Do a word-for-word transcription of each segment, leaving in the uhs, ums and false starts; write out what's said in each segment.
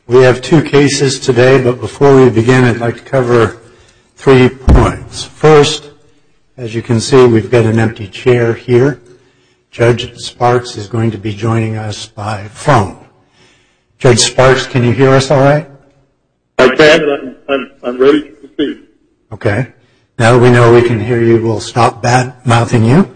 We have two cases today, but before we begin, I'd like to cover three points. First, as you can see, we've got an empty chair here. Judge Sparks is going to be joining us by phone. Judge Sparks, can you hear us all right? I can, and I'm, I'm, I'm ready to proceed. Okay. Now that we know we can hear you, we'll stop bad-mouthing you.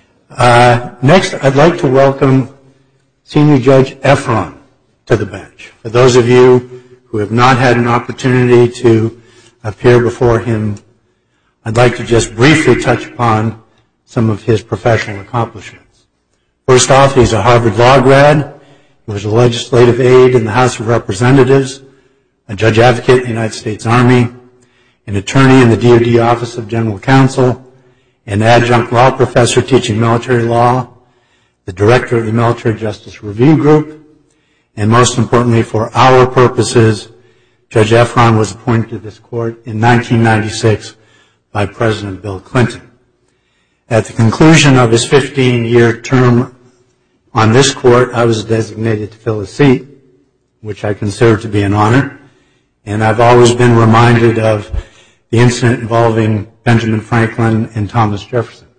Uh, next, I'd like to welcome Senior Judge Efron to the bench. For those of you who have not had an opportunity to appear before him, I'd like to just briefly touch upon some of his professional accomplishments. First off, he's a Harvard Law grad. He was a legislative aide in the House of Representatives, a judge advocate in the United States Army, an attorney in the D O D Office of General Counsel, an adjunct law professor teaching military law, the director of the Military Justice Review Group, and most importantly for our purposes, Judge Efron was appointed to this court in nineteen ninety-six by President Bill Clinton. At the conclusion of his fifteen-year term on this court, I was designated to fill his seat, which I consider to be an honor, and I've always been reminded of the incident involving Benjamin Franklin and Thomas Jefferson.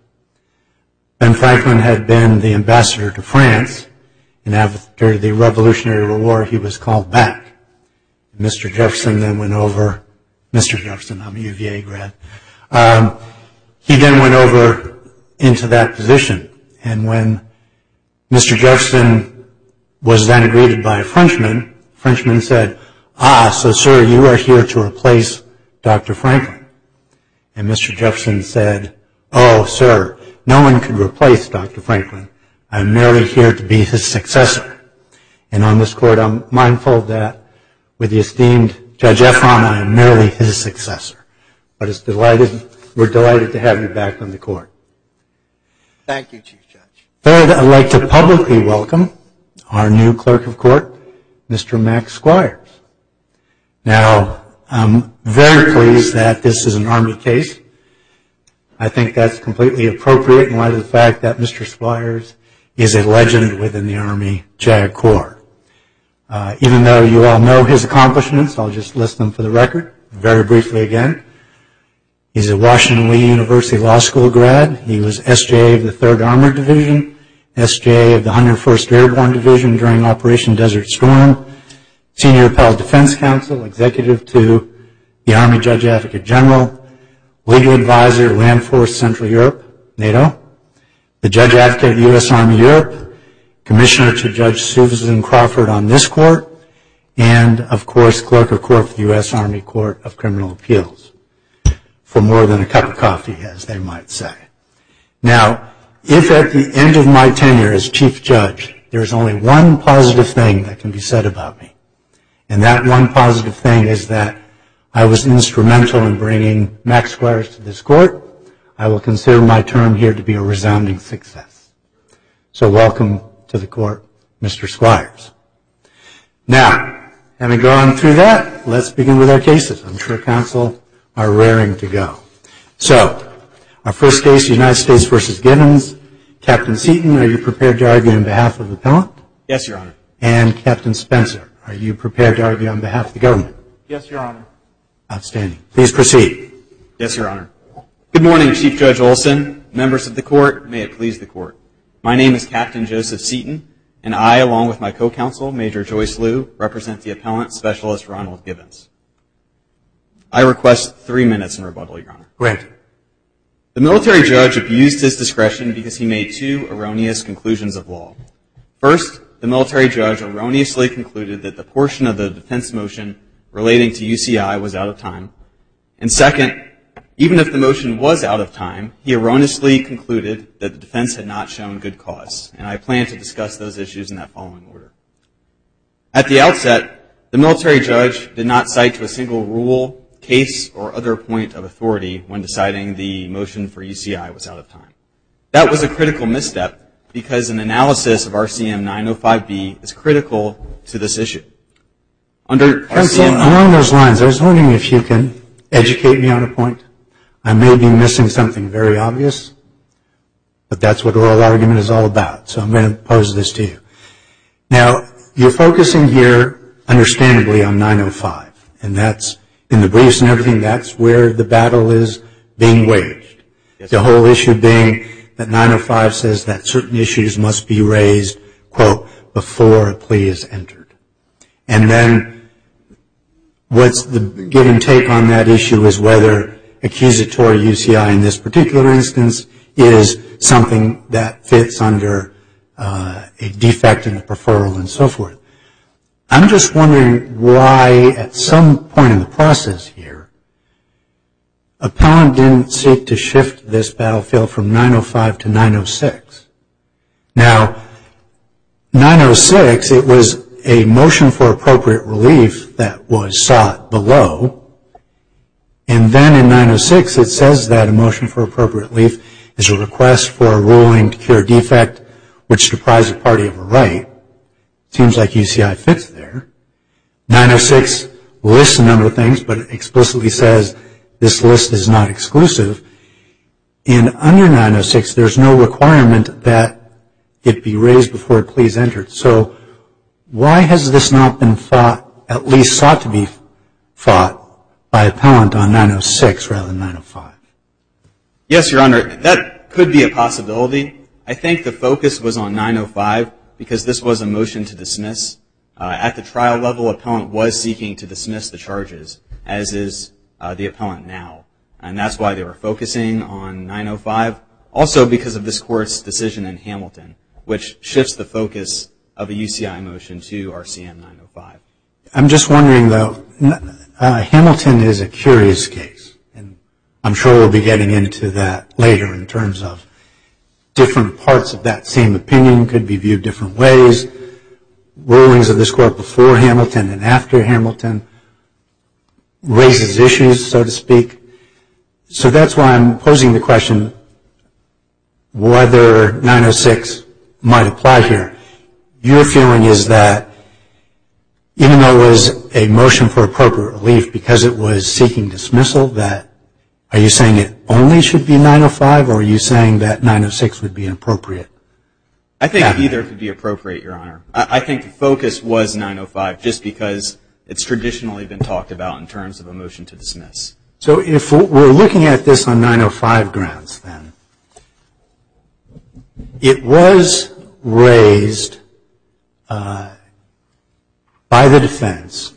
Ben Franklin had been the ambassador to France, and after the Revolutionary War, he was called back. Mister Jefferson then went over, Mister Jefferson, I'm a U V A grad, um, he then went over into that position. And when Mister Jefferson was then greeted by a Frenchman, the Frenchman said, "Ah, so sir, you are here to replace Doctor Franklin." And Mister Jefferson said, "Oh, sir, no one could replace Doctor Franklin. I'm merely here to be his successor." And on this court, I'm mindful that with the esteemed Judge Efron, I am merely his successor. But it's delighted, we're delighted to have you back on the court. Thank you, Chief Judge. Third, I'd like to publicly welcome our new clerk of court, Mister Max Squires. Now, I'm very pleased that this is an Army case. I think that's completely appropriate in light of the fact that Mister Squires is a legend within the Army JAG Corps. Uh, even though you all know his accomplishments, I'll just list them for the record very briefly again. He's a Washington Lee University Law School grad. He was S J A of the third Armored Division, S J A of the one hundred first Airborne Division during Operation Desert Storm, Senior Appellate Defense Counsel, Executive to the Army Judge Advocate General, Legal Advisor, Land Force Central Europe, NATO, the Judge Advocate of the U S Army Europe, Commissioner to Judge Susan Crawford on this court, and, of course, Clerk of Court for the U S Army Court of Criminal Appeals, for more than a cup of coffee, as they might say. Now, if at the end of my tenure as Chief Judge, there's only one positive thing that can be said about me, and that one positive thing is that I was instrumental in bringing Max Squires to this court, I will consider my term here to be a resounding success. So welcome to the court, Mister Squires. Now, having gone through that, let's begin with our cases. I'm sure counsel are raring to go. So, our first case, United States versus Gibbons. Captain Seaton, are you prepared to argue on behalf of the appellant? Yes, Your Honor. And Captain Spencer, are you prepared to argue on behalf of the government? Yes, Your Honor. Outstanding. Please proceed. Yes, Your Honor. Good morning, Chief Judge Olson, members of the court, may it please the court. My name is Captain Joseph Seaton, and I, along with my co-counsel, Major Joyce Liu, represent the appellant, Specialist Ronald Gibbons. I request three minutes in rebuttal, Your Honor. Granted. The military judge abused his discretion because he made two erroneous conclusions of law. First, the military judge erroneously concluded that the portion of the defense motion relating to U C I was out of time. And second, even if the motion was out of time, he erroneously concluded that the defense had not shown good cause, and I plan to discuss those issues in that following order. At the outset, the military judge did not cite to a single rule, case, or other point of authority when deciding the motion for U C I was out of time. That was a critical misstep because an analysis of R C M nine oh five B is critical to this issue. Under R C M Counsel, along those lines, I was wondering if you can educate me on a point. I may be missing something very obvious, but that's what oral argument is all about. So I'm going to pose this to you. Now, you're focusing here understandably on nine oh five. And that's, in the briefs and everything, that's where the battle is being waged. Yes. The whole issue being that nine oh five says that certain issues must be raised, quote, before a plea is entered. And then what's the give and take on that issue is whether accusatory U C I in this particular instance is something that fits under uh, a defect in the preferral and so forth. I'm just wondering why at some point in the process here, appellant didn't seek to shift this battlefield from nine oh five to nine oh six. Now, nine oh six, it was a motion for appropriate relief that was sought below. And then in nine oh six, it says that a motion for appropriate relief is a request for a ruling to cure a defect which deprives a party of a right. Seems like U C I fits there. nine oh six lists a number of things, but it explicitly says this list is not exclusive. And under nine oh six, there's no requirement that it be raised before a plea is entered. So why has this not been fought, at least sought to be fought, by appellant on nine oh six rather than nine oh five? Yes, Your Honor, that could be a possibility. I think the focus was on nine oh five because this was a motion to dismiss. Uh, at the trial level, appellant was seeking to dismiss the charges, as is uh, the appellant now. And that's why they were focusing on nine oh five. Also because of this Court's decision in Hamilton, which shifts the focus of a U C I motion to R C M nine oh five. I'm just wondering, though, uh, Hamilton is a curious case. And I'm sure we'll be getting into that later in terms of different parts of that same opinion could be viewed different ways. Rulings of this Court before Hamilton and after Hamilton raises issues, so to speak. So that's why I'm posing the question whether nine oh six might apply here. Your feeling is that even though it was a motion for appropriate relief because it was seeking dismissal, that are you saying it only should be nine oh five, or are you saying that nine oh six would be inappropriate? I think yeah. either could be appropriate, Your Honor. I, I think the focus was nine oh five just because it's traditionally been talked about in terms of a motion to dismiss. So if we're looking at this on nine oh five grounds, then, it was raised uh, by the defense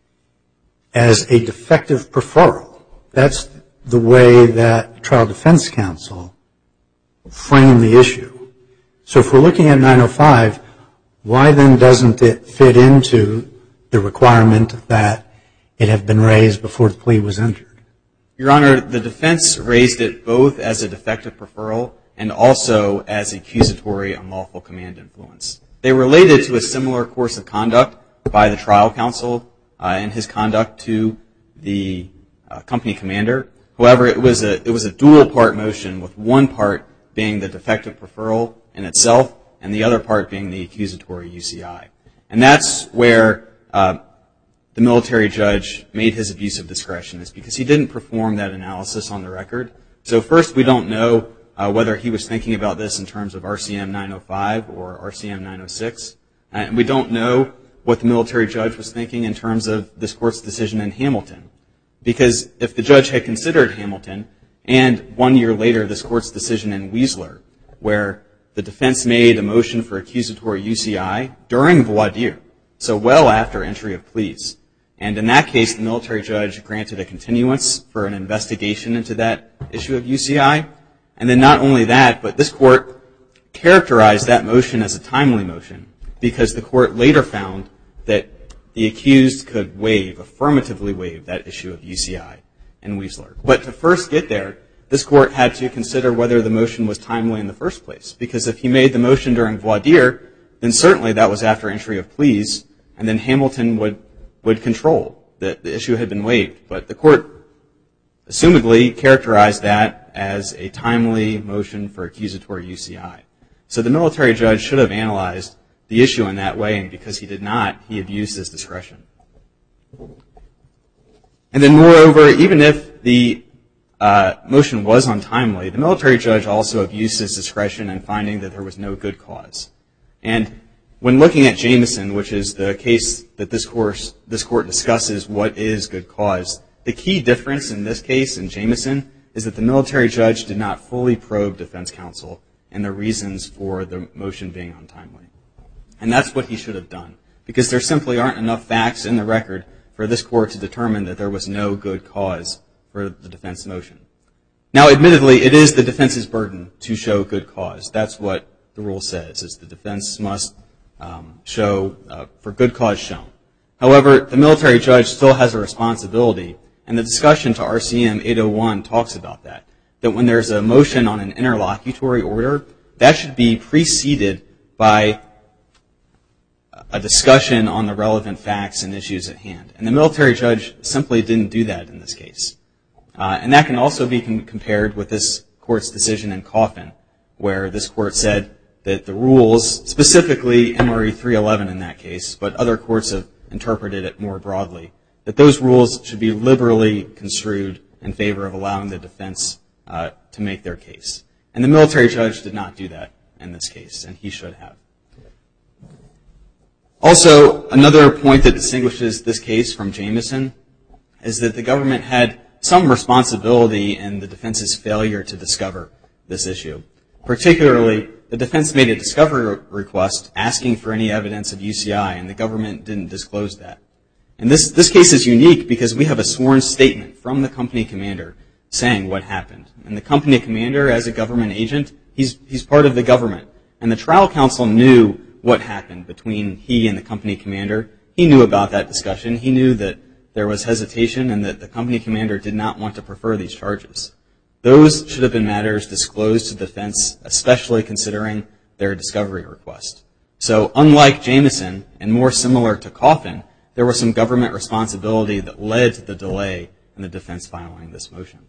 as a defective preferral. That's the way that trial defense counsel framed the issue. So if we're looking at nine oh five, why then doesn't it fit into the requirement that it have been raised before the plea was entered? Your Honor, the defense raised it both as a defective preferral and also as accusatory unlawful command influence. They related to a similar course of conduct by the trial counsel uh, and his conduct to the uh, company commander. However, it was a it was a dual part motion, with one part being the defective preferral in itself and the other part being the accusatory U C I. And that's where uh, the military judge made his abuse of discretion, is because he didn't perform that analysis on the record. So first, we don't know uh, whether he was thinking about this in terms of R C M nine oh five or R C M nine oh six. And we don't know what the military judge was thinking in terms of this Court's decision in Hamilton. Because if the judge had considered Hamilton, and one year later this Court's decision in Wiesler, where the defense made a motion for accusatory U C I during voir dire, so well after entry of pleas. And in that case, the military judge granted a continuance for an investigation into that issue of U C I. And then not only that, but this Court characterized that motion as a timely motion because the Court later found that the accused could waive, affirmatively waive, that issue of U C I in Wiesler. But to first get there, this Court had to consider whether the motion was timely in the first place. Because if he made the motion during voir dire, then certainly that was after entry of pleas, and then Hamilton would, would control that the issue had been waived. But the Court assumedly characterized that as a timely motion for accusatory U C I. So the military judge should have analyzed the issue in that way, and because he did not, he abused his discretion. And then moreover, even if the uh, motion was untimely, the military judge also abused his discretion in finding that there was no good cause. And when looking at Jamison, which is the case that this course, this court discusses what is good cause, the key difference in this case in Jamison is that the military judge did not fully probe defense counsel and the reasons for the motion being untimely. And that's what he should have done, because there simply aren't enough facts in the record for this court to determine that there was no good cause for the defense motion. Now, admittedly, it is the defense's burden to show good cause. That's what the rule says, is the defense must um, show uh, for good cause shown. However, the military judge still has a responsibility, and the discussion to R C M eight oh one talks about that, that when there's a motion on an interlocutory order, that should be preceded by a discussion on the relevant facts and issues at hand. And the military judge simply didn't do that in this case. Uh, and that can also be com- compared with this court's decision in Coffin, where this court said that the rules, specifically M R E three eleven in that case, but other courts have interpreted it more broadly, that those rules should be liberally construed in favor of allowing the defense uh, to make their case. And the military judge did not do that in this case, and he should have. Also, another point that distinguishes this case from Jamison is that the government had some responsibility in the defense's failure to discover this issue. Particularly, the defense made a discovery request asking for any evidence of U C I, and the government didn't disclose that. And this, this case is unique because we have a sworn statement from the company commander saying what happened. And the company commander, as a government agent, he's, he's part of the government. And the trial counsel knew what happened between he and the company commander. He knew about that discussion. He knew that there was hesitation and that the company commander did not want to prefer these charges. Those should have been matters disclosed to the defense, especially considering their discovery request. So unlike Jamison, and more similar to Coffin, there was some government responsibility that led to the delay in the defense filing this motion.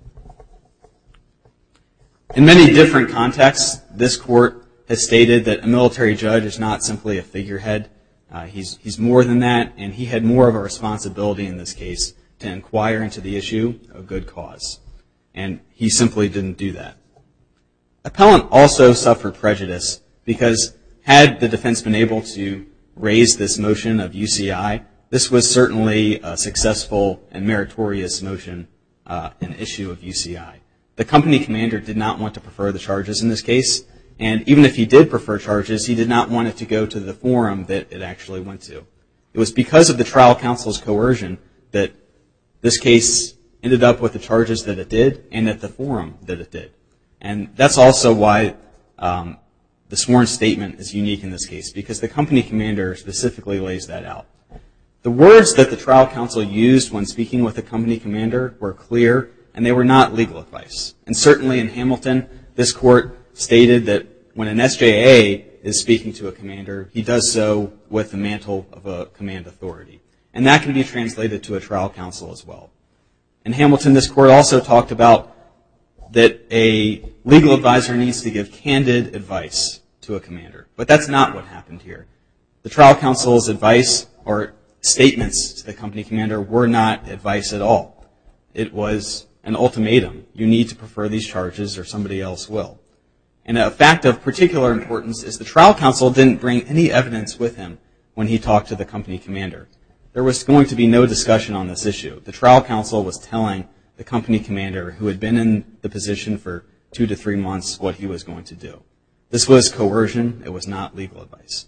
In many different contexts, this court has stated that a military judge is not simply a figurehead. Uh, he's, he's more than that, and he had more of a responsibility in this case to inquire into the issue of good cause. And he simply didn't do that. Appellant also suffered prejudice because had the defense been able to raise this motion of U C I, this was certainly a successful and meritorious motion, uh, an issue of U C I. The company commander did not want to prefer the charges in this case, and even if he did prefer charges, he did not want it to go to the forum that it actually went to. It was because of the trial counsel's coercion that this case ended up with the charges that it did and at the forum that it did. And that's also why um, the sworn statement is unique in this case, because the company commander specifically lays that out. The words that the trial counsel used when speaking with the company commander were clear, and they were not legal advice. And certainly in Hamilton, this court stated that when an S J A is speaking to a commander, he does so with the mantle of a command authority. And that can be translated to a trial counsel as well. In Hamilton, this court also talked about that a legal advisor needs to give candid advice to a commander. But that's not what happened here. The trial counsel's advice or statements to the company commander were not advice at all. It was an ultimatum. You need to prefer these charges or somebody else will. And a fact of particular importance is the trial counsel didn't bring any evidence with him when he talked to the company commander. There was going to be no discussion on this issue. The trial counsel was telling the company commander, who had been in the position for two to three months, what he was going to do. This was coercion. It was not legal advice.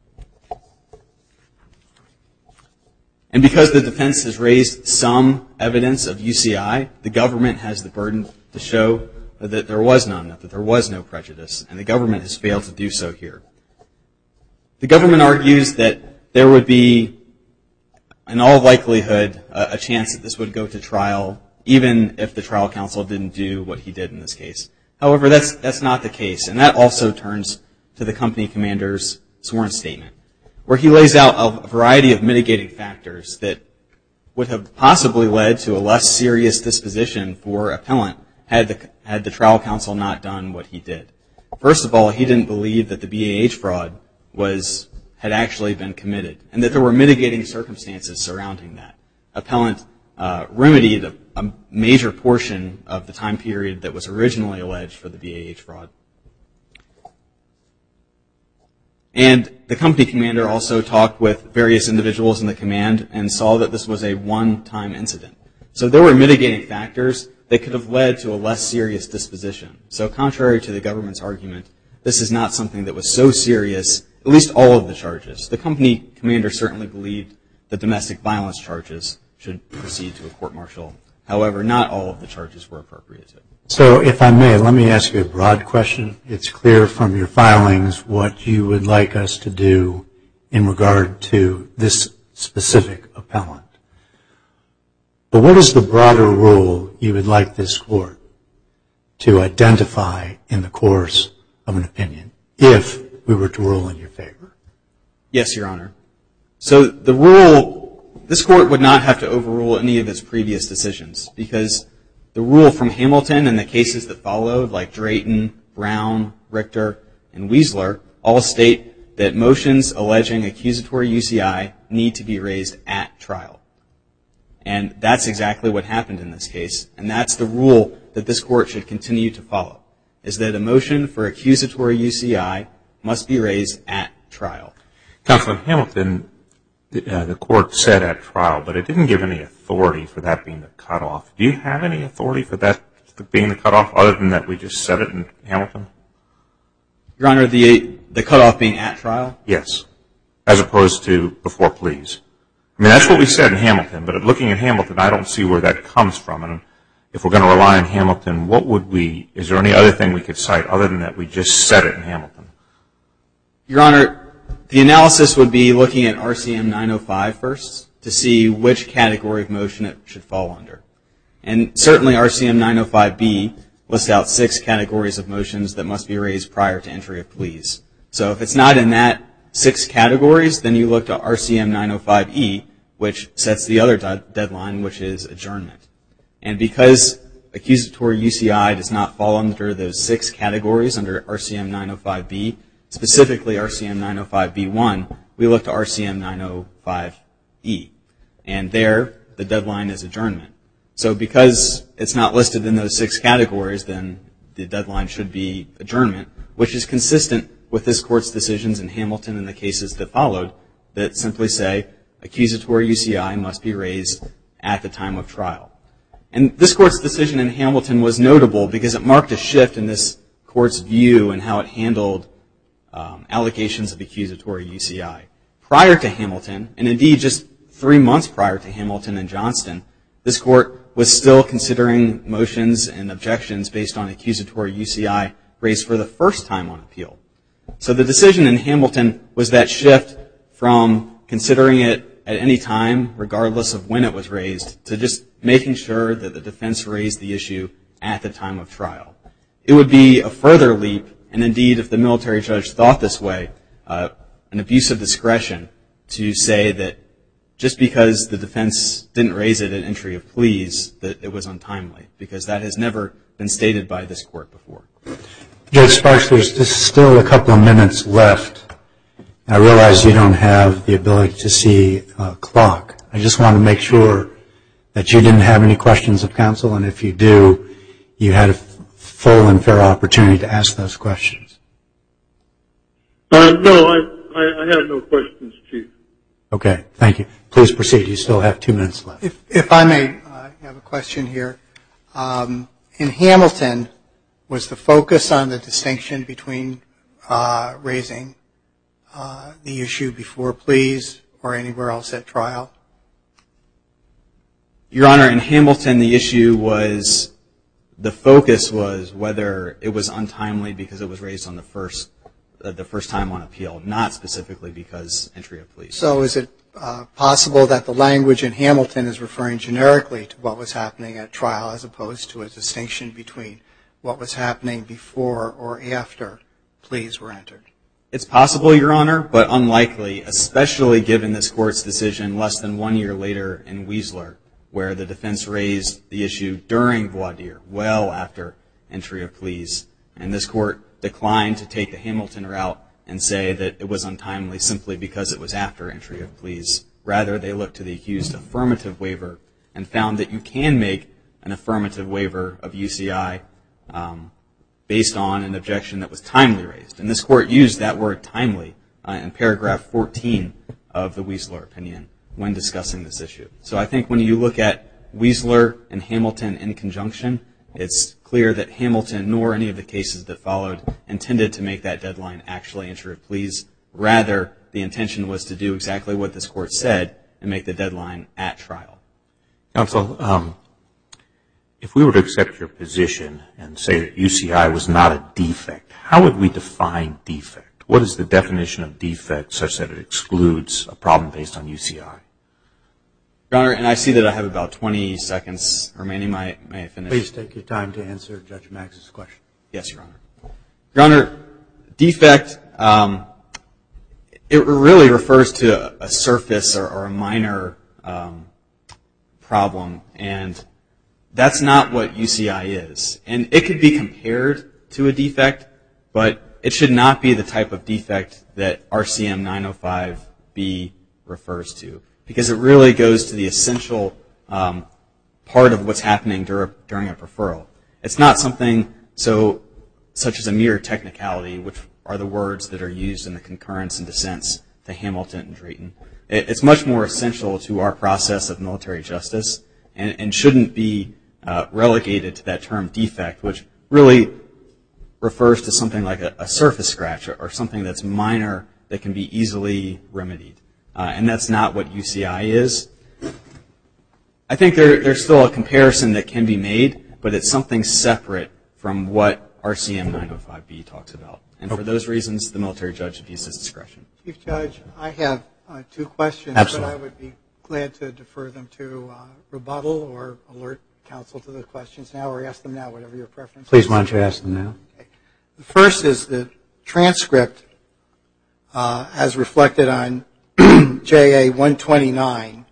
And because the defense has raised some evidence of U C I, the government has the burden to show that there was none, that there was no prejudice, and the government has failed to do so here. The government argues that there would be, in all likelihood, a chance that this would go to trial, even if the trial counsel didn't do what he did in this case. However, that's that's not the case, and that also turns to the company commander's sworn statement, where he lays out a variety of mitigating factors that would have possibly led to a less serious disposition for appellant had the, had the trial counsel not done what he did. First of all, he didn't believe that the B A H fraud was had actually been committed, and that there were mitigating circumstances surrounding that. Appellant uh, remedied a, a major portion of the time period that was originally alleged for the B A H fraud. And the company commander also talked with various individuals in the command and saw that this was a one-time incident. So there were mitigating factors that could have led to a less serious disposition. So contrary to the government's argument, this is not something that was so serious, at least all of the charges. The company commander certainly believed the domestic violence charges should proceed to a court-martial. However, not all of the charges were appropriate to. So if I may, let me ask you a broad question. It's clear from your filings what you would like us to do in regard to this specific appellant. But what is the broader rule you would like this court to identify in the course of an opinion if we were to rule in your favor? Yes, Your Honor. So the rule, this court would not have to overrule any of its previous decisions because the rule from Hamilton and the cases that followed, like Drayton, Brown, Richter, and Wiesler, all state that motions alleging accusatory U C I need to be raised at trial. And that's exactly what happened in this case. And that's the rule that this court should continue to follow, is that a motion for accusatory U C I must be raised at trial. Counsel, in Hamilton, the, uh, the court said at trial, but it didn't give any authority for that being the cutoff. Do you have any authority for that being the cutoff other than that we just said it in Hamilton? Your Honor, the the cutoff being at trial? Yes, as opposed to before pleas. I mean, that's what we said in Hamilton, but looking at Hamilton, I don't see where that comes from. And if we're going to rely on Hamilton, what would we, is there any other thing we could cite other than that we just said it in Hamilton? Your Honor, the analysis would be looking at R C M nine oh five first to see which category of motion it should fall under. And certainly R C M nine oh five B lists out six categories of motions that must be raised prior to entry of pleas. So if it's not in that six categories, then you look to R C M nine oh five E, which sets the other de- deadline, which is adjournment. And because accusatory U C I does not fall under those six categories under R C M nine oh five B, specifically R C M nine oh five B one, we look to R C M nine oh five E. And there, the deadline is adjournment. So because it's not listed in those six categories, then the deadline should be adjournment, which is consistent with this court's decisions in Hamilton and the cases that followed that simply say accusatory U C I must be raised at the time of trial. And this court's decision in Hamilton was notable because it marked a shift in this court's view and how it handled um, allegations of accusatory U C I. Prior to Hamilton, and indeed just three months prior to Hamilton and Johnston, this court was still considering motions and objections based on accusatory U C I raised for the first time on appeal. So the decision in Hamilton was that shift from considering it at any time, regardless of when it was raised, to just making sure that the defense raised the issue at the time of trial. It would be a further leap, and indeed if the military judge thought this way, uh, an abuse of discretion to say that just because the defense didn't raise it at entry of pleas, that it was untimely, because that has never been stated by this court before. Judge Sparks, there's just still a couple of minutes left. I realize you don't have the ability to see a clock. I just want to make sure that you didn't have any questions of counsel, and if you do, you had a full and fair opportunity to ask those questions. Uh, no, I, I, I have no questions, Chief. Okay, thank you. Please proceed. You still have two minutes left. If, if I may uh, have a question here. Um, in Hamilton, was the focus on the distinction between uh, raising uh, the issue before pleas or anywhere else at trial? Your Honor, in Hamilton, the issue was, the focus was whether it was untimely because it was raised on the first uh, the first time on appeal, not specifically because entry of pleas. So is it uh, possible that the language in Hamilton is referring generically to what was happening at trial as opposed to a distinction between what was happening before or after pleas were entered? It's possible, Your Honor, but unlikely, especially given this court's decision less than one year later in Wiesler, where the defense raised the issue during voir dire, well after entry of pleas, and this court declined to take the Hamilton route and say that it was untimely simply because it was after entry of pleas. Rather, they looked to the accused affirmative waiver and found that you can make an affirmative waiver of U C I um, based on an objection that was timely raised. And this court used that word timely uh, in paragraph fourteen of the Wiesler opinion when discussing this issue. So I think when you look at Wiesler and Hamilton in conjunction, it's clear that Hamilton, nor any of the cases that followed, intended to make that deadline actually enter a pleas. Rather, the intention was to do exactly what this court said and make the deadline at trial. Counsel, um, if we were to accept your position and say that U C I was not a defect, how would we define defect? What is the definition of defect such that it excludes a problem based on U C I? Your Honor, and I see that I have about twenty seconds remaining. May, may I finish? Please take your time to answer Judge Max's question. Yes, Your Honor. Your Honor, defect, um, it really refers to a, a surface or, or a minor um, problem, and that's not what U C I is. And it could be compared to a defect, but it should not be the type of defect that R C M nine oh five B refers to, because it really goes to the essential um, part of what's happening dur- during a referral. It's not something so such as a mere technicality, which are the words that are used in the concurrence and dissents to Hamilton and Drayton. It, it's much more essential to our process of military justice, and, and shouldn't be uh, relegated to that term defect, which really refers to something like a, a surface scratch or, or something that's minor that can be easily remedied. Uh, and that's not what U C I is. I think there, there's still a comparison that can be made, but it's something separate from what R C M nine oh five B talks about. And for those reasons, the military judge abused his discretion. Chief Judge, I have uh, two questions, Absolutely. but I would be glad to defer them to uh, rebuttal or alert counsel to the questions now, or ask them now, whatever your preference is. Please, why don't you ask them now? Okay. The first is the transcript uh, as reflected on J A one twenty-nine.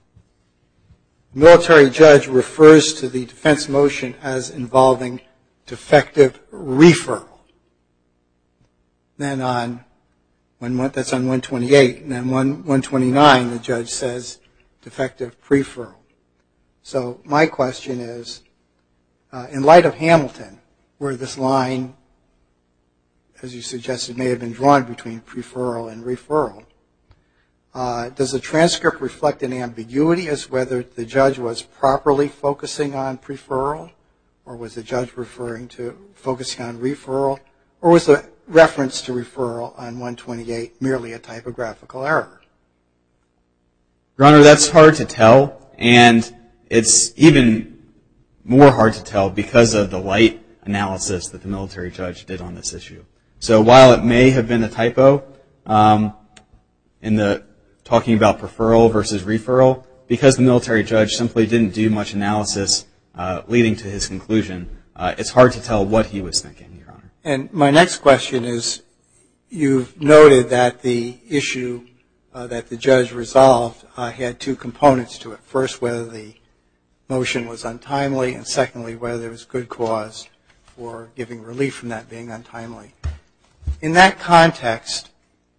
The military judge refers to the defense motion as involving defective referral. Then on, when that's on one twenty-eight, and then one twenty-nine, the judge says defective preferral. So my question is, uh, in light of Hamilton, where this line, as you suggested, may have been drawn between preferral and referral, uh, does the transcript reflect an ambiguity as whether the judge was properly focusing on preferral, or was the judge referring to focusing on referral, or was the reference to referral on one twenty-eight merely a typographical error? Your Honor, that's hard to tell, and it's even more hard to tell because of the light analysis that the military judge did on this issue. So while it may have been a typo um, in the talking about preferral versus referral, because the military judge simply didn't do much analysis uh, leading to his conclusion, uh, it's hard to tell what he was thinking, Your Honor. And my next question is, you've noted that the issue uh, that the judge resolved uh, had two components to it. First, whether the motion was untimely, and secondly, whether there was good cause for giving relief from that being untimely. In that context,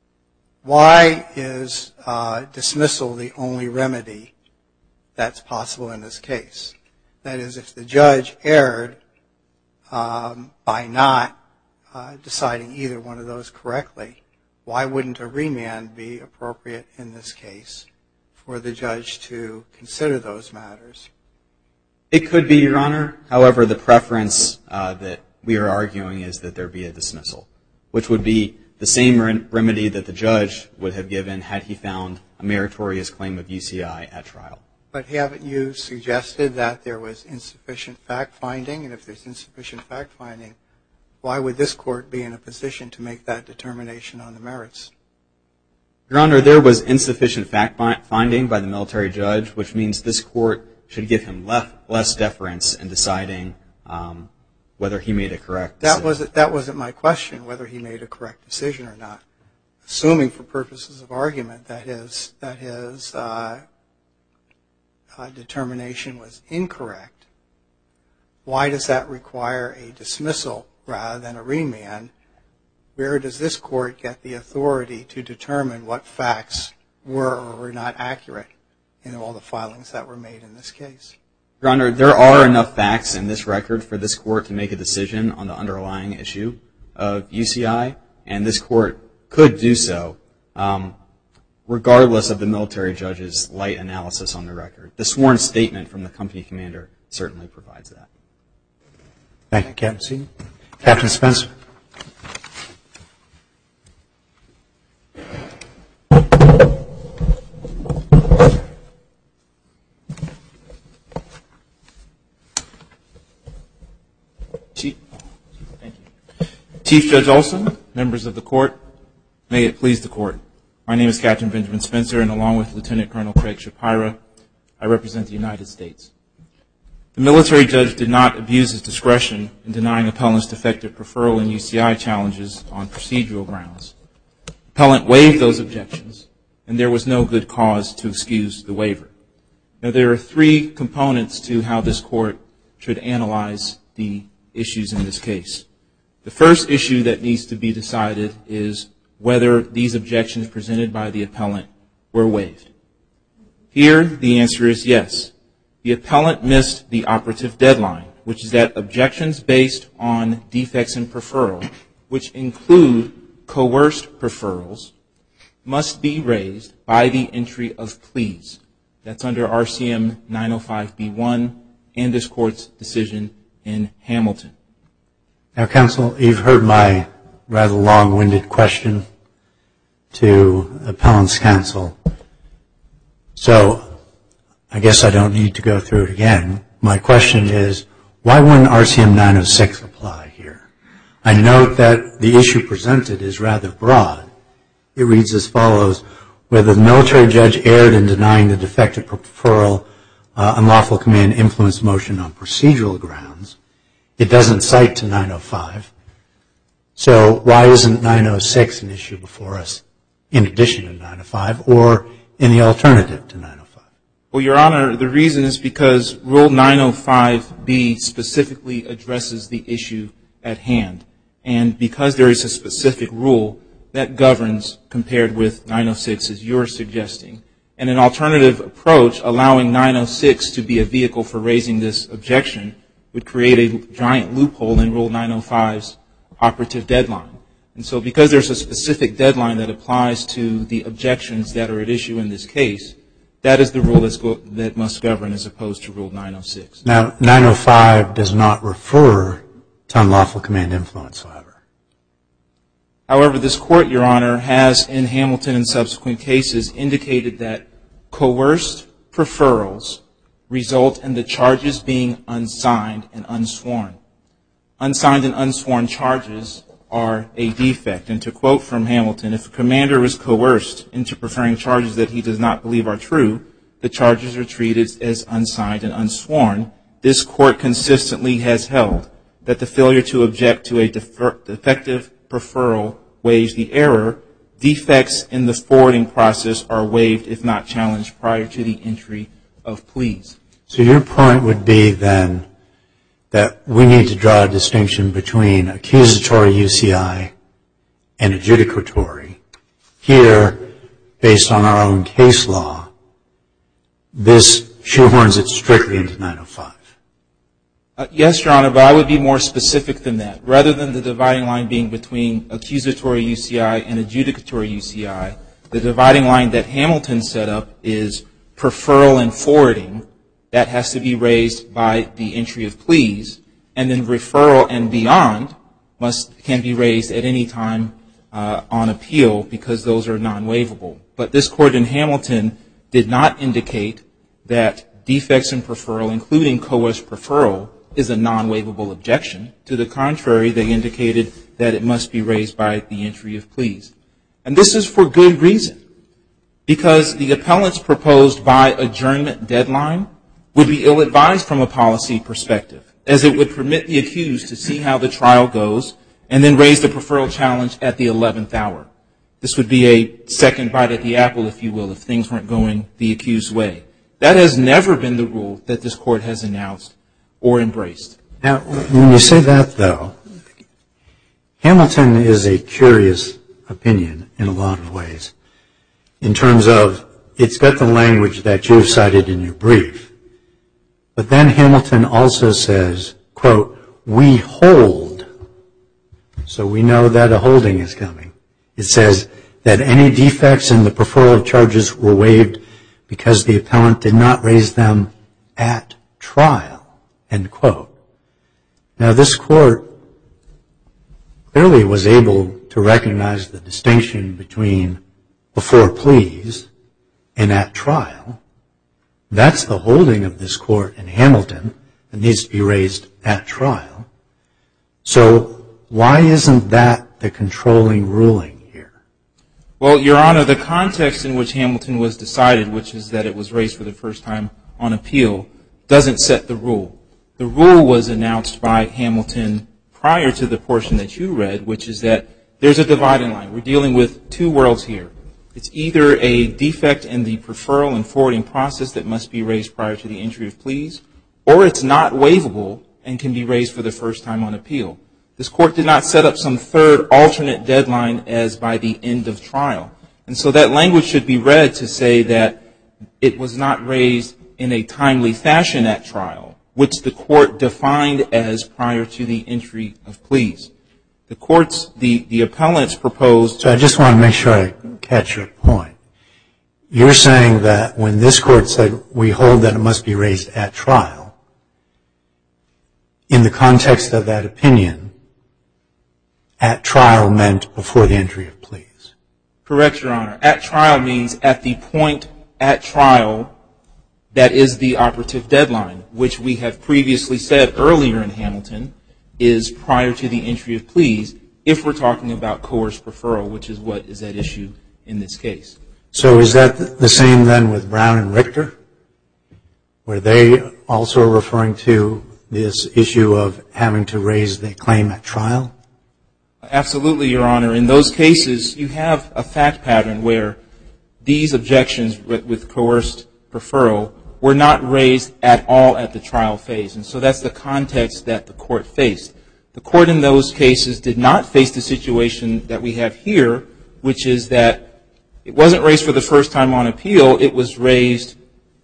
why is uh, dismissal the only remedy that's possible in this case? That is, if the judge erred um, by not uh, deciding either one of those correctly, why wouldn't a remand be appropriate in this case for the judge to consider those matters? It could be, Your Honor. However, the preference uh, that we are arguing is that there be a dismissal, which would be the same re- remedy that the judge would have given had he found a meritorious claim of U C I at trial. But haven't you suggested that there was insufficient fact-finding? And if there's insufficient fact-finding, why would this court be in a position to make that determination on the merits? Your Honor, there was insufficient fact-finding by the military judge, which means this court should give him less, less deference in deciding um, whether he made a correct decision. That wasn't, that wasn't my question, whether he made a correct decision or not. Assuming for purposes of argument that his, that his uh, uh, determination was incorrect, why does that require a dismissal rather than a remand? Where does this court get the authority to determine what facts were or were not accurate in all the filings that were made in this case? Your Honor, there are enough facts in this record for this court to make a decision on the underlying issue of U C I, and this court could do so. um, regardless of the military judge's light analysis on the record. The sworn statement from the company commander certainly provides that. Thank you, Captain Seaton. Captain Spencer. Chief, thank you. Chief Judge Olson, members of the court, may it please the court. My name is Captain Benjamin Spencer, and along with Lieutenant Colonel Craig Shapira, I represent the United States. The military judge did not abuse his discretion in denying appellant's defective referral and U C I challenges on procedural grounds. Appellant waived those objections, and there was no good cause to excuse the waiver. Now, there are three components to how this court should analyze the issues in this case. The first issue that needs to be decided is whether these objections presented by the appellant were waived. Here, the answer is yes. The appellant missed the operative deadline, which is that objections based on defects in preferral, which include coerced preferrals, must be raised by the entry of pleas. That's under R C M nine oh five B one and this court's decision in Hamilton. Now, counsel, you've heard my rather long-winded question to appellant's counsel. So I guess I don't need to go through it again. My question is, why wouldn't R C M nine oh six apply here? I note that the issue presented is rather broad. It reads as follows: whether the military judge erred in denying the defective preferral uh, unlawful command influence motion on procedural grounds. It doesn't cite to nine oh five. So why isn't nine oh six an issue before us in addition to nine oh five or in the alternative to nine oh five? Well, Your Honor, the reason is because Rule nine oh five B specifically addresses the issue at hand. And because there is a specific rule that governs compared with nine oh six, as you're suggesting, and an alternative approach allowing nine oh six to be a vehicle for raising this objection would create a giant loophole in Rule nine oh five's operative deadline. And so because there's a specific deadline that applies to the objections that are at issue in this case, that is the rule that's go- that must govern as opposed to Rule nine oh six. Now, nine oh five does not refer to unlawful command influence, however. However, this court, Your Honor, has in Hamilton and subsequent cases indicated that coerced preferrals result in the charges being unsigned and unsworn. Unsigned and unsworn charges are a defect. And to quote from Hamilton, if a commander is coerced into preferring charges that he does not believe are true, the charges are treated as unsigned and unsworn. This court consistently has held that the failure to object to a defer- defective preferral waives the error. Defects in the forwarding process are waived if not challenged prior to the entry of pleas. So your point would be then that we need to draw a distinction between accusatory U C I and adjudicatory. Here, based on our own case law, this shoehorns it strictly into nine oh five. Uh, yes, Your Honor, but I would be more specific than that. Rather than the dividing line being between accusatory U C I and adjudicatory U C I, the dividing line that Hamilton set up is preferral and forwarding. That has to be raised by the entry of pleas, and then referral and beyond must can be raised at any time uh, on appeal because those are non-waivable. But this court in Hamilton did not indicate that defects in preferral, including coerced preferral, is a non-waivable objection. To the contrary, they indicated that it must be raised by the entry of pleas. And this is for good reason, because the appellant's proposed by adjournment deadline would be ill-advised from a policy perspective, as it would permit the accused to see how the trial goes and then raise the preferral challenge at the eleventh hour. This would be a second bite at the apple, if you will, if things weren't going the accused's way. That has never been the rule that this court has announced or embraced. Now, when you say that, though, Hamilton is a curious opinion in a lot of ways in terms of it's got the language that you've cited in your brief. But then Hamilton also says, quote, we hold, so we know that a holding is coming. It says that any defects in the preferral of charges were waived because the appellant did not raise them at trial, end quote. Now, this court clearly was able to recognize the distinction between before pleas and at trial. That's the holding of this court in Hamilton. It needs to be raised at trial. So why isn't that the controlling ruling here? Well, Your Honor, the context in which Hamilton was decided, which is that it was raised for the first time on appeal, doesn't set the rule. The rule was announced by Hamilton prior to the portion that you read, which is that there's a dividing line. We're dealing with two worlds here. It's either a defect in the preferral and forwarding process that must be raised prior to the entry of pleas, or it's not waivable and can be raised for the first time on appeal. This court did not set up some third alternate deadline as by the end of trial. And so that language should be read to say that it was not raised in a timely fashion at trial, which the court defined as prior to the entry of pleas. The courts, the, the appellants proposed... So I just want to make sure I catch your point. You're saying that when this court said we hold that it must be raised at trial, in the context of that opinion, at trial meant before the entry of pleas. Correct, Your Honor. At trial means at the point at trial that is the operative deadline, which we have previously said earlier in Hamilton is prior to the entry of pleas if we're talking about coerced preferral, which is what is at issue in this case. So is that the same then with Brown and Richter? Were they also referring to this issue of having to raise the claim at trial? Absolutely, Your Honor. In those cases, you have a fact pattern where these objections with, with coerced preferral were not raised at all at the trial phase. And so that's the context that the court faced. The court in those cases did not face the situation that we have here, which is that it wasn't raised for the first time on appeal. It was raised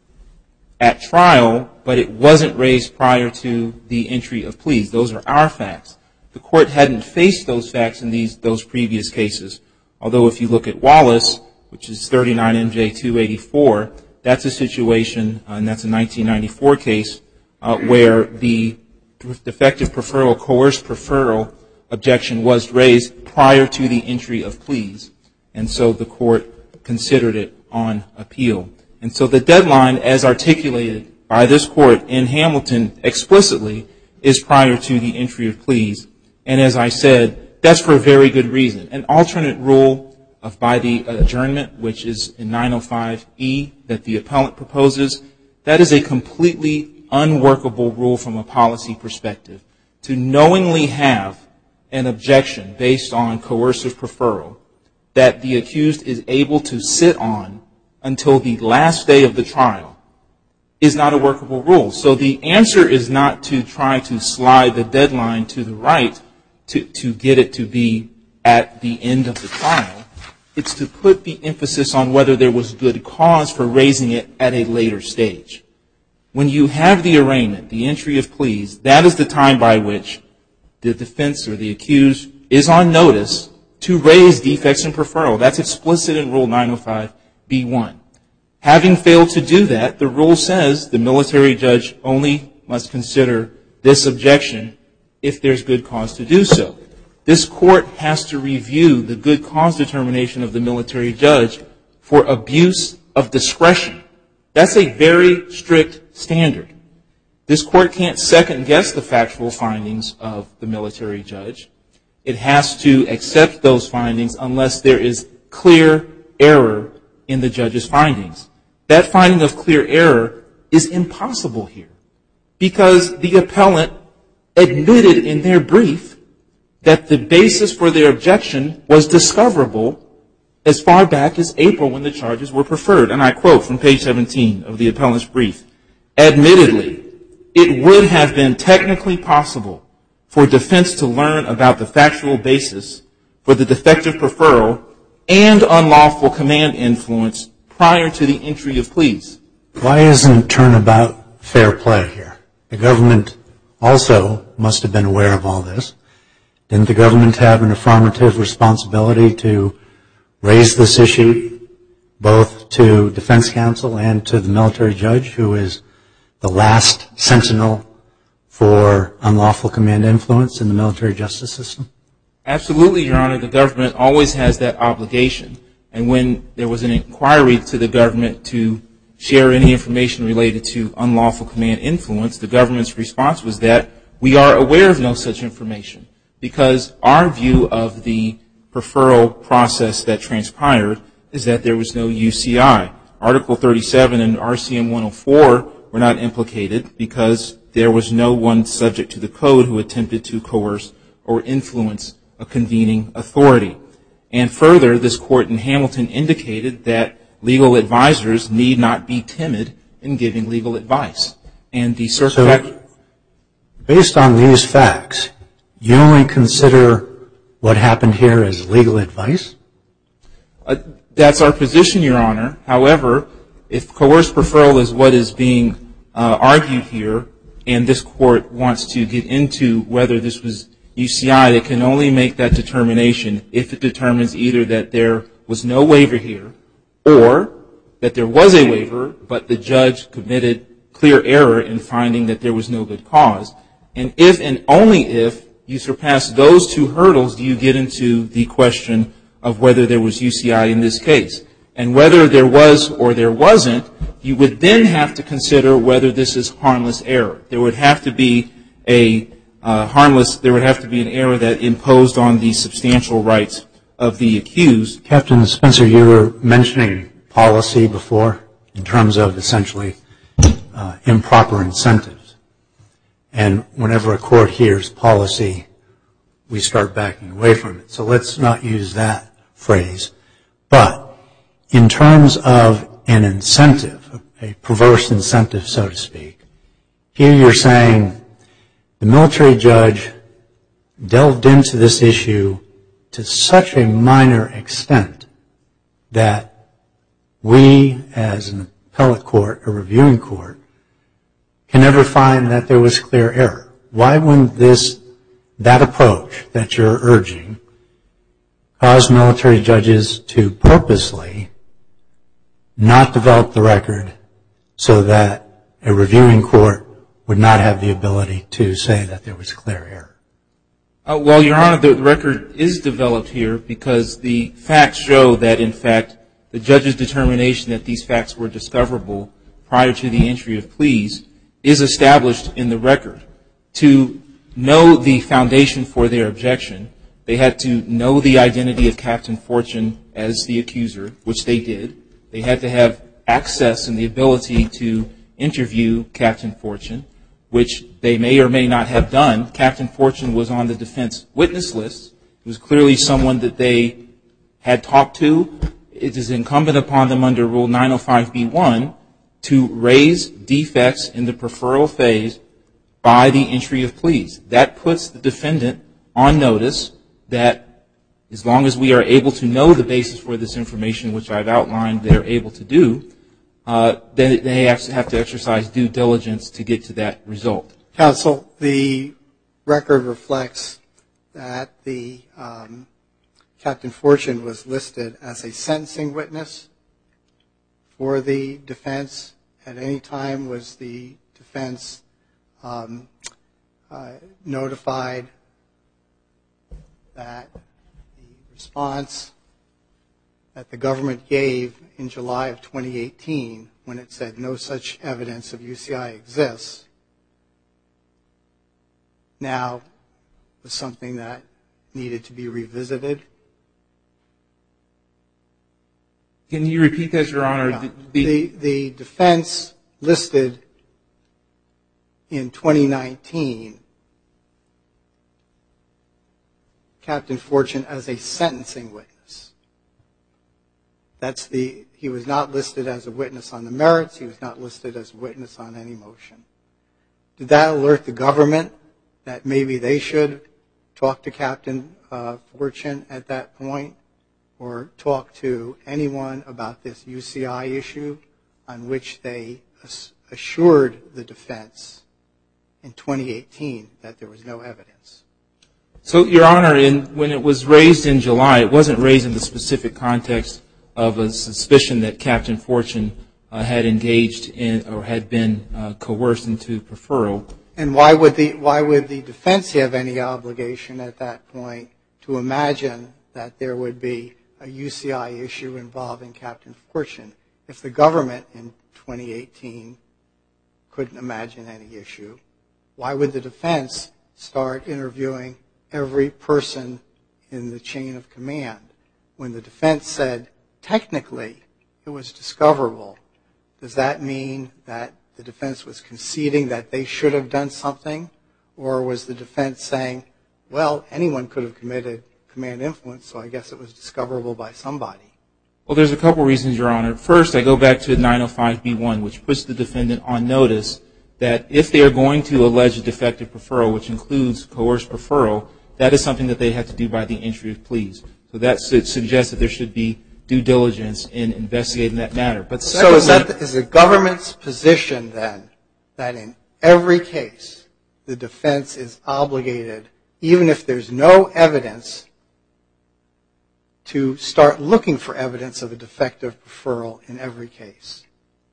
at trial, but it wasn't raised prior to the entry of pleas. Those are our facts. The court hadn't faced those facts in these those previous cases. Although if you look at Wallace, which is thirty-nine M J two eighty-four, that's a situation, uh, and that's a nineteen ninety-four case, uh, where the defective preferral, coerced preferral objection was raised prior to the entry of pleas. And so the court considered it on appeal. And so the deadline, as articulated by this court in Hamilton explicitly, is prior to the entry of pleas. And as I said, that's for a very good reason. An alternate rule of by the adjournment, which is in nine oh five E that the appellant proposes, that is a completely unworkable rule from a policy perspective. To knowingly have an objection based on coercive preferral that the accused is able to sit on until the last day of the trial is not a workable rule. So the answer is not to try to slide the deadline to the right to, to get it to be at the end of the trial. It's to put the emphasis on whether there was good cause for raising it at a later stage. When you have the arraignment, the entry of pleas, that is the time by which the defense or the accused is on notice to raise defects in preferral. That's explicit in Rule nine oh five B one. Having failed to do that, the rule says the military judge only must consider this objection if there's good cause to do so. This court has to review the good cause determination of the military judge for abuse of discretion. That's a very strict standard. This court can't second guess the factual findings of the military judge. It has to accept those findings unless there is clear error in the judge's findings. That finding of clear error is impossible here because the appellant admitted in their brief that the basis for their objection was discoverable as far back as April when the charges were preferred. And I quote from page seventeen of the appellant's brief, "Admittedly, it would have been technically possible for defense to learn about the factual basis for the defective preferral and unlawful command influence prior to the entry of pleas." Why isn't turnabout fair play here? The government also must have been aware of all this. Didn't the government have an affirmative responsibility to raised this issue both to defense counsel and to the military judge, who is the last sentinel for unlawful command influence in the military justice system? Absolutely, Your Honor. The government always has that obligation. And when there was an inquiry to the government to share any information related to unlawful command influence, the government's response was that we are aware of no such information, because our view of the referral process that transpired is that there was no U C I. Article thirty-seven and R C M one oh four were not implicated because there was no one subject to the code who attempted to coerce or influence a convening authority. And further, this court in Hamilton indicated that legal advisors need not be timid in giving legal advice. And the circuit... So, based on these facts, you only consider what happened here as legal advice? Uh, that's our position, Your Honor. However, if coerced referral is what is being uh, argued here, and this court wants to get into whether this was U C I, they can only make that determination if it determines either that there was no waiver here or that there was a waiver, but the judge committed clear error in finding that there was no good cause. And if and only if you surpass those two hurdles do you get into the question of whether there was U C I in this case. And whether there was or there wasn't, you would then have to consider whether this is harmless error. There would have to be a uh, harmless, there would have to be an error that imposed on the substantial rights of the accused. Captain Spencer, you were mentioning policy before in terms of essentially uh, improper incentives. And whenever a court hears policy, we start backing away from it. So let's not use that phrase. But in terms of an incentive, a perverse incentive, so to speak, here you're saying the military judge delved into this issue to such a minor extent that we, as an appellate court, a reviewing court, can never find that there was clear error. Why wouldn't this, that approach that you're urging, cause military judges to purposely not develop the record so that a reviewing court would not have the ability to say that there was clear error? Uh, well, Your Honor, the record is developed here because the facts show that, in fact, the judge's determination that these facts were discoverable prior to the entry of pleas is established in the record. To know the foundation for their objection, they had to know the identity of Captain Fortune as the accuser, which they did. They had to have access and the ability to interview Captain Fortune, which they may or may not have done. Captain Fortune was on the defense witness list. It was clearly someone that they had talked to. It is incumbent upon them under Rule nine oh five B one to raise defects in the referral phase by the entry of pleas. That puts the defendant on notice that as long as we are able to know the basis for this information, which I've outlined they're able to do, uh, then they have to exercise due diligence to get to that result. Counsel, the record reflects that the um, Captain Fortune was listed as a sentencing witness for the defense. At any time was the defense um, uh, notified that the response that the government gave in July of twenty eighteen, when it said no such evidence of U C I exists, now was something that needed to be revisited? Can you repeat that, Your Honor? Yeah. The, the, the defense listed in twenty nineteen Captain Fortune as a sentencing witness. That's the, he was not listed as a witness on the merits. He was not listed as a witness on any motion. Did that alert the government that maybe they should talk to Captain uh, Fortune at that point, or talk to anyone about this U C I issue on which they assured the defense in twenty eighteen that there was no evidence? So, Your Honor, in, when it was raised in July, it wasn't raised in the specific context of a suspicion that Captain Fortune uh, had engaged in or had been uh, coerced into preferral. And why would the why would the defense have any obligation at that point to imagine that there would be a U C I issue involving Captain Fortune if the government in twenty eighteen couldn't imagine any issue? Why would the defense start interviewing every person in the chain of command when the defense said technically it was discoverable? Does that mean that the defense was conceding that they should have done something, or was the defense saying, well, anyone could have committed command influence, so I guess it was discoverable by somebody? Well, there's a couple reasons, Your Honor. First, I go back to nine oh five B one, which puts the defendant on notice that if they are going to allege a defective preferral, which includes coerced preferral, that is something that they have to do by the entry of pleas. So that suggests that there should be due diligence in investigating that matter. But so is that the, is the government's position then that in every case the defense is obligated, even if there's no evidence, to start looking for evidence of a defective preferral in every case?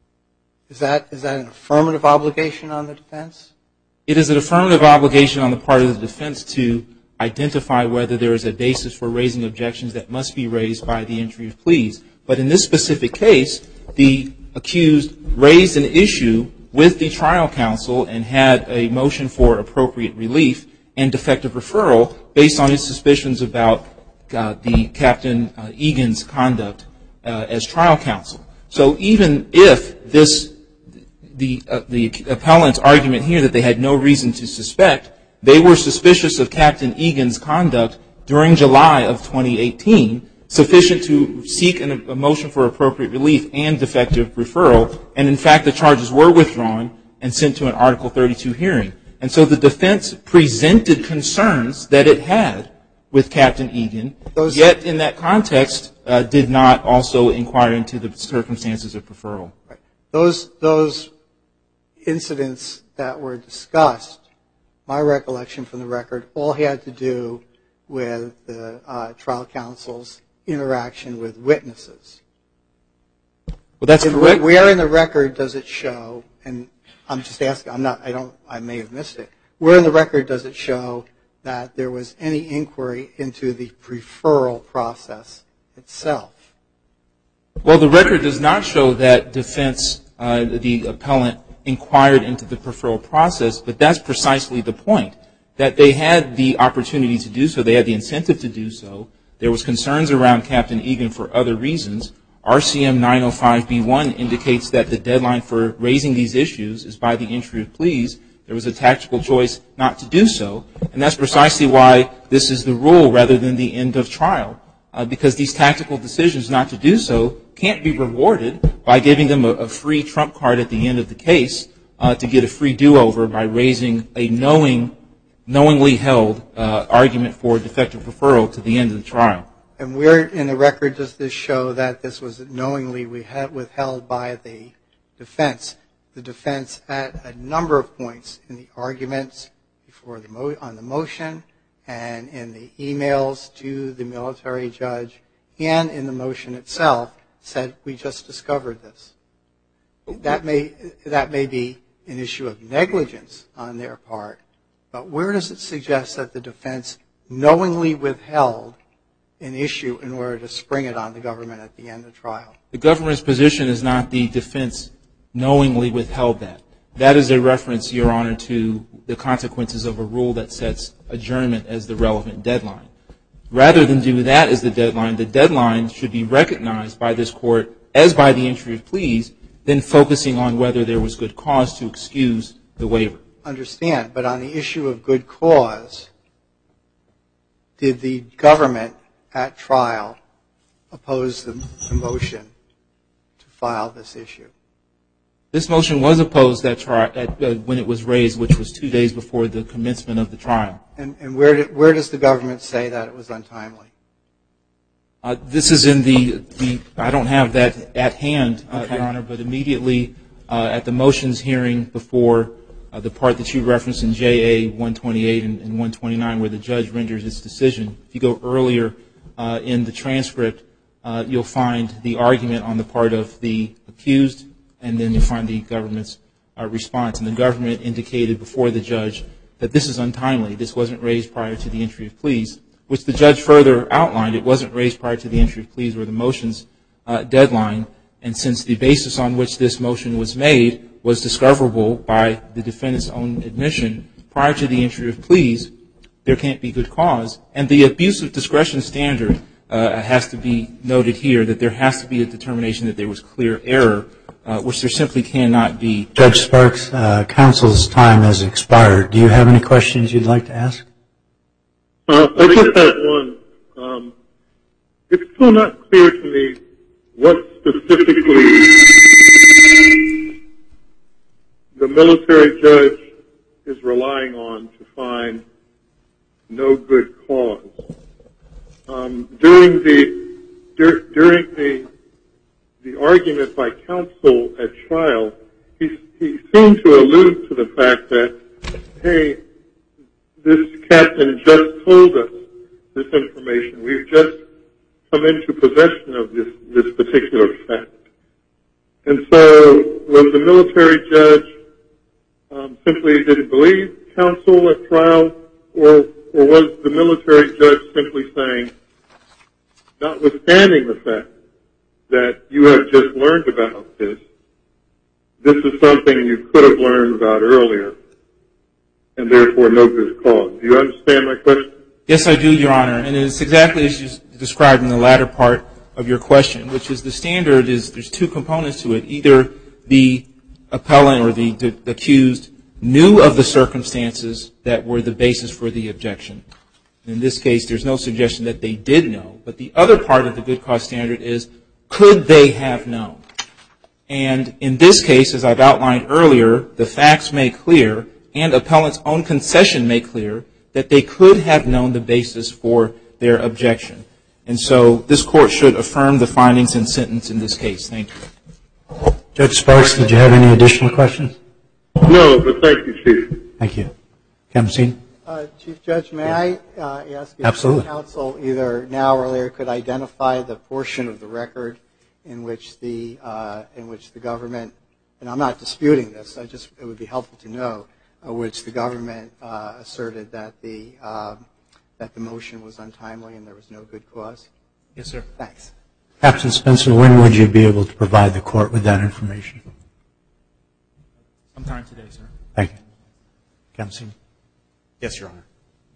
Is that is that an affirmative obligation on the defense? It is an affirmative obligation on the part of the defense to identify whether there is a basis for raising objections that must be raised by the entry of pleas. But in this specific case, the accused raised an issue with the trial counsel and had a motion for appropriate relief and defective referral based on his suspicions about uh, the Captain uh, Egan's conduct uh, as trial counsel. So even if this the uh, the appellant's argument here that they had no reason to suspect, they were suspicious of Captain Egan's conduct during July of twenty eighteen, sufficient to seek an, a motion for appropriate relief and defective referral. And in fact, the charges were withdrawn and sent to an Article thirty-two hearing. And so the defense presented concerns that it had with Captain Egan, Those, yet in that context uh, did not also inquire into the circumstances of preferral. Right. Those, those incidents that were discussed, my recollection from the record, all had to do with the uh, trial counsel's interaction with witnesses. Well, that's and correct. Where in the record does it show, and I'm just asking, I'm not, I don't, I may have missed it, where in the record does it show that there was any inquiry into the preferral process itself? Well, the record does not show that defense, uh, the appellant, inquired into the preferral process, but that's precisely the point, that they had the opportunity to do so. They had the incentive to do so. There was concerns around Captain Egan for other reasons. R C M nine oh five B one indicates that the deadline for raising these issues is by the entry of pleas. There was a tactical choice not to do so, and that's precisely why this is the rule rather than the end of trial, uh, because these tactical decisions not to do so can't be rewarded by giving them a, a free trump card at the end of the case uh, to get a free do-over by raising a knowing, knowingly held uh, argument for defective referral to the end of the trial. And where in the record does this show that this was knowingly withheld by the defense? The defense at a number of points in the arguments before the mo- on the motion and in the emails to the military judge and in the motion itself said, we just discovered this. That may, that may be an issue of negligence on their part, but where does it suggest that the defense knowingly withheld an issue in order to spring it on the government at the end of trial? The government's position is not the defense knowingly withheld that. That is a reference, Your Honor, to the consequences of a rule that sets adjournment as the relevant deadline. Rather than do that as the deadline, the deadline should be recognized by this court as by the entry of pleas, then focusing on whether there was good cause to excuse the waiver. Understand, but on the issue of good cause, did the government at trial oppose the, the motion to file this issue? This motion was opposed at tri- at, uh, when it was raised, which was two days before the commencement of the trial. And, and where, did, where does the government say that it was untimely? Uh, this is in the, the, I don't have that at hand, uh, Okay. Your Honor, but immediately uh, at the motions hearing before uh, the part that you referenced in J A one twenty-eight and, and one twenty-nine where the judge renders its decision. If you go earlier uh, in the transcript, uh, you'll find the argument on the part of the accused, and then you'll find the government's uh, response. And the government indicated before the judge that this is untimely. This wasn't raised prior to the entry of pleas, which the judge further outlined. It wasn't raised prior to the entry of pleas or the motion's uh, deadline. And since the basis on which this motion was made was discoverable by the defendant's own admission prior to the entry of pleas, there can't be good cause. And the abuse of discretion standard uh, has to be noted here, that there has to be a determination that there was clear error, uh, which there simply cannot be. Judge Sparks, uh, counsel's time has expired. Do you have any questions you'd like to ask? Uh, I just had one. Um, it's still not clear to me what specifically the military judge is relying on to find no good cause. Um, during the dur- during the the argument by counsel at trial, he he seemed to allude to the fact that, hey, this captain just told us this information. We've just come into possession of this, this particular fact. And so was the military judge um, simply didn't believe counsel at trial, or, or was the military judge simply saying, notwithstanding the fact that you have just learned about this, this is something you could have learned about earlier, and therefore no good cause. Do you understand my question? Yes, I do, Your Honor. And it's exactly as you described in the latter part of your question, which is the standard is there's two components to it. Either the appellant or the, the, the accused knew of the circumstances that were the basis for the objection. In this case, there's no suggestion that they did know. But the other part of the good cause standard is, could they have known? And in this case, as I've outlined earlier, the facts make clear, and appellant's own concession make clear, that they could have known the basis for their objection. And so this court should affirm the findings and sentence in this case. Thank you. Judge Sparks, did you have any additional questions? No, but thank you, Chief. Thank you. Kempsey? Uh, Chief Judge, may I uh, ask if Absolutely. counsel either now or later could identify the portion of the record in which the uh, in which the government, and I'm not disputing this, I just it would be helpful to know, uh, which the government uh, asserted that the uh, that the motion was untimely and there was no good cause? Yes, sir. Thanks. Captain Spencer, when would you be able to provide the court with that information? Sometime today, sir. Thank you. Kempsey? Yes, Your Honor.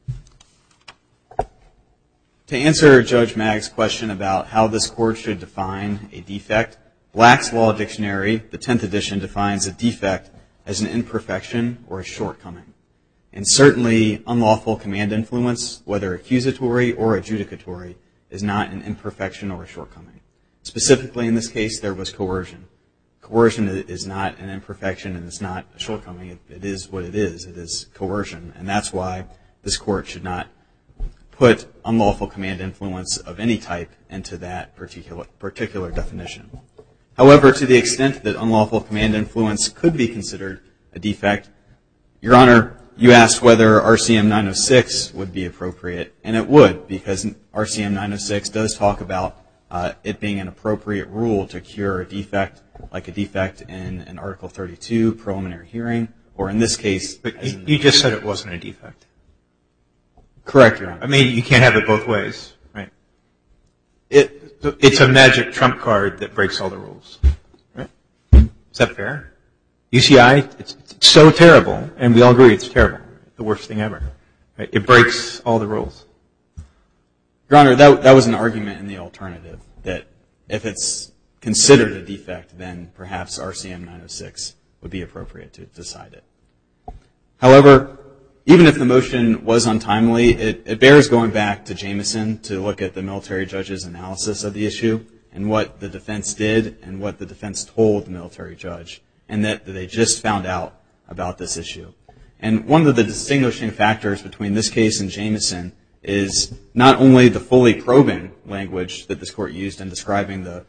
To answer Judge Magg's question about how this court should define a defect, Black's Law Dictionary, the tenth edition, defines a defect as an imperfection or a shortcoming. And certainly unlawful command influence, whether accusatory or adjudicatory, is not an imperfection or a shortcoming. Specifically in this case, there was coercion. Coercion is not an imperfection and it's not a shortcoming. It, it is what it is. It is coercion. And that's why this court should not put unlawful command influence of any type into that particular, particular definition. However, to the extent that unlawful command influence could be considered a defect, Your Honor, you asked whether R C M nine oh six would be appropriate, and it would, because R C M nine oh six does talk about uh, it being an appropriate rule to cure a defect, like a defect in an Article thirty-two preliminary hearing, or in this case... But you, you just said it wasn't a defect. Correct, Your Honor. I mean, you can't have it both ways, right? It, It's a magic trump card that breaks all the rules, right? Is that fair? U C I, it's, it's so terrible, and we all agree it's terrible, the worst thing ever. Right? It breaks all the rules. Your Honor, that, that was an argument in the alternative, that if it's considered a defect, then perhaps R C M nine oh six would be appropriate to decide it. However, even if the motion was untimely, it, it bears going back to Jameson to look at the military judge's analysis of the issue and what the defense did and what the defense told the military judge, and that, that they just found out about this issue. And one of the distinguishing factors between this case and Jameson is not only the fully probing language that this court used in describing the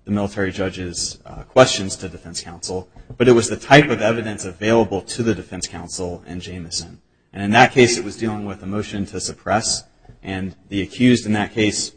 the military judge's uh, questions to defense counsel, but it was the type of evidence available to the defense counsel in Jamison. And in that case, it was dealing with a motion to suppress, and the accused in that case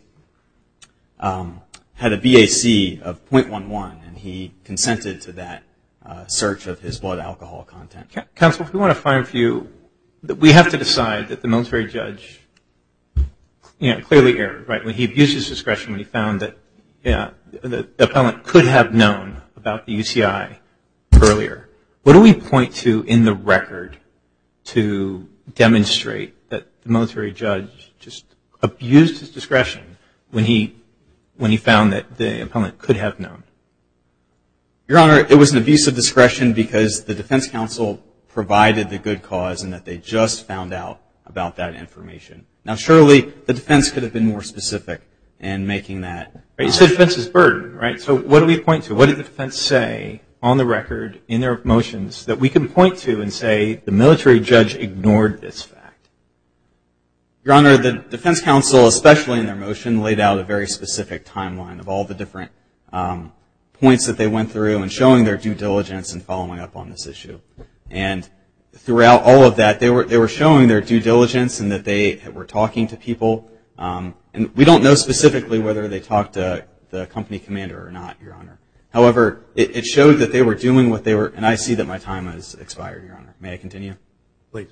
um, had a B A C of zero point one one, and he consented to that uh, search of his blood alcohol content. Counsel, if we want to find for you, we have to decide that the military judge, you know, clearly erred, right? When he abused his discretion, when he found that yeah, the appellant could have known about the U C I earlier. What do we point to in the record to demonstrate that the military judge just abused his discretion when he when he found that the appellant could have known? Your Honor, it was an abuse of discretion because the defense counsel provided the good cause and that they just found out about that information. Now, surely the defense could have been more specific in making that. Right, you said defense's burden, right? So what do we point to? What did the defense say on the record in their motions that we can point to and say the military judge ignored this fact? Your Honor, the defense counsel, especially in their motion, laid out a very specific timeline of all the different um, points that they went through and showing their due diligence and following up on this issue. And throughout all of that, they were they were showing their due diligence and that they were talking to people. Um, and we don't know specifically whether they talked to the company commander or not, Your Honor. However, it, it showed that they were doing what they were, and I see that my time has expired, Your Honor. May I continue? Please.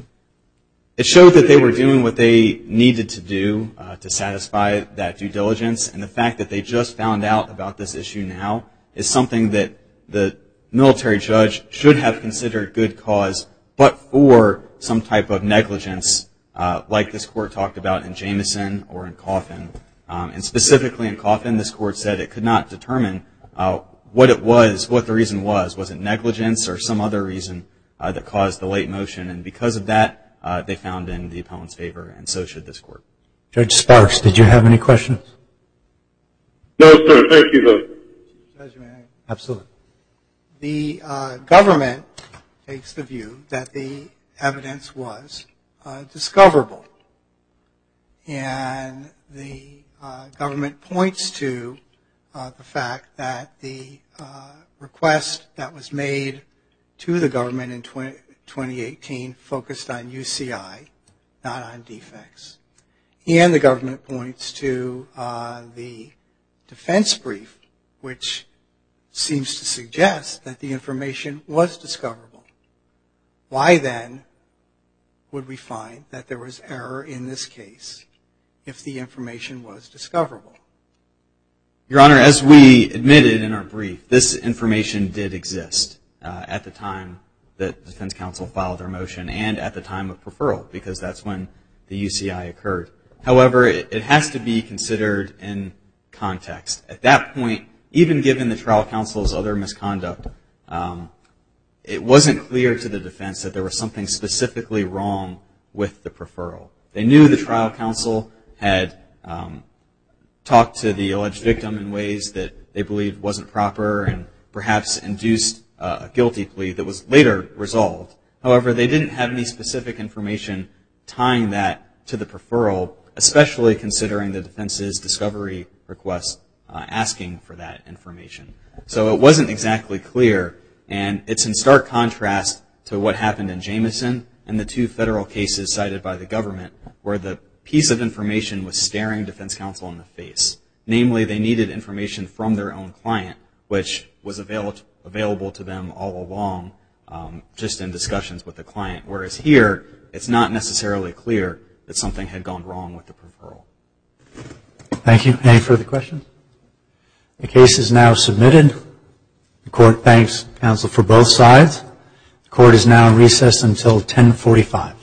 It showed that they were doing what they needed to do uh, to satisfy that due diligence, and the fact that they just found out about this issue now is something that the military judge should have considered good cause, but for some type of negligence, uh, like this court talked about in Jamison or in Coffin. Um, and specifically in Coffin, this court said it could not determine uh, what it was, what the reason was. Was it negligence or some other reason uh, that caused the late motion? And because of that, uh, they found in the appellant's favor, and so should this court. Judge Sparks, did you have any questions? No, sir. Thank you, though. Judge, may I? Absolutely. The uh, government takes the view that the evidence was uh, discoverable. And the uh, government points to uh, the fact that the uh, request that was made to the government in twenty eighteen focused on U C I, not on defects. And the government points to uh, the defense brief, which seems to suggest that the information was discoverable. Why then would we find that there was error in this case if the information was discoverable? Your Honor, as we admitted in our brief, this information did exist uh, at the time that the defense counsel filed their motion and at the time of preferral, because that's when the U C I occurred. However, it, it has to be considered in context. At that point, even given the trial counsel's other misconduct, um, it wasn't clear to the defense that there was something specifically wrong with the preferral. They knew the trial counsel had um, talked to the alleged victim in ways that they believed wasn't proper and perhaps induced uh, a guilty plea that was later resolved. However, they didn't have any specific information tying that to the preferral, especially considering the defense's discovery request uh, asking for that information. So it wasn't exactly clear, and it's in stark contrast to what happened in Jamison and the two federal cases cited by the government, where the piece of information was staring defense counsel in the face. Namely, they needed information from their own client, which was avail- available to them all along, um, just in discussions with the client. Whereas here, it's not necessarily clear that something had gone wrong with the preferral. Thank you. Any further questions? The case is now submitted. The court thanks counsel for both sides. The court is now in recess until ten forty-five.